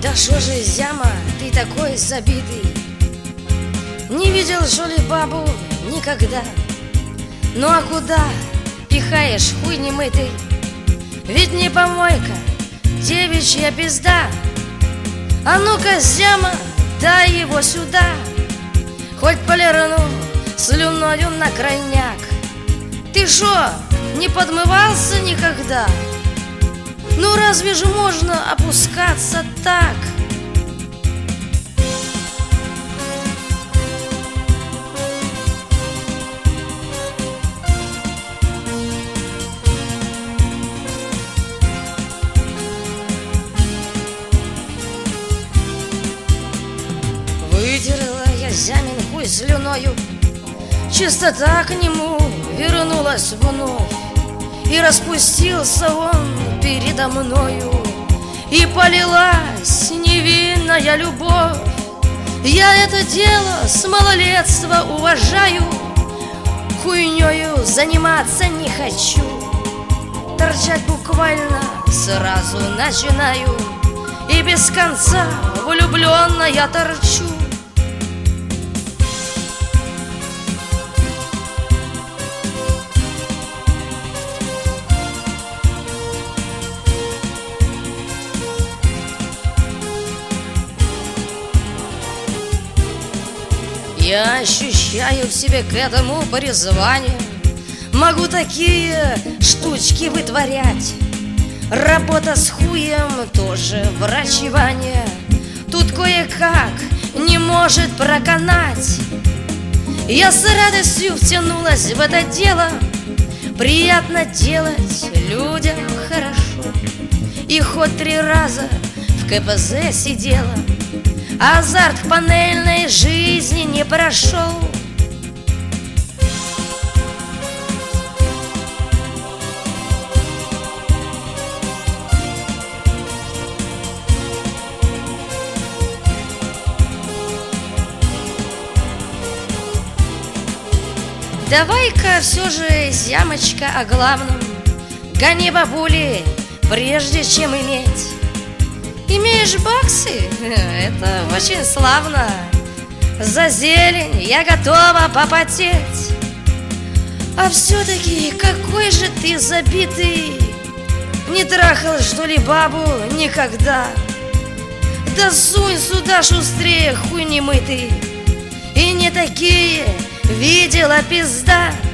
Да шо же, зяма, ты такой забитый? Не видел, что ли, бабу никогда? Ну а куда пихаешь хуй немытый? Ведь не помойка, девичья пизда. А ну-ка, зяма, дай его сюда. Хоть полирну слюною на крайняк. Ты шо, не подмывался никогда? Ну разве же можно опускаться так? Вытерла я зямин хуй слюною, чистота к нему вернулась вновь. И распустился он передо мною, и полилась невинная любовь. Я это дело с малолетства уважаю, хуйнёю заниматься не хочу. Торчать буквально сразу начинаю, и без конца влюблённо я торчу. Я ощущаю в себе к этому призвание, могу такие штучки вытворять. Работа с хуем тоже врачевание, тут кое-как не может проканать. Я с радостью втянулась в это дело, приятно делать людям хорошо. И хоть 3 раза в КПЗ сидела, азарт панельной жизни не прошел. Давай-ка все же, зямочка, о главном. Гони бабули, прежде чем иметь. Имеешь баксы? Это очень славно. За зелень я готова попотеть. А все-таки какой же ты забитый! Не трахал, что ли, бабу никогда? Да сунь сюда шустрее, хуй немытый. И не такие видела пизда.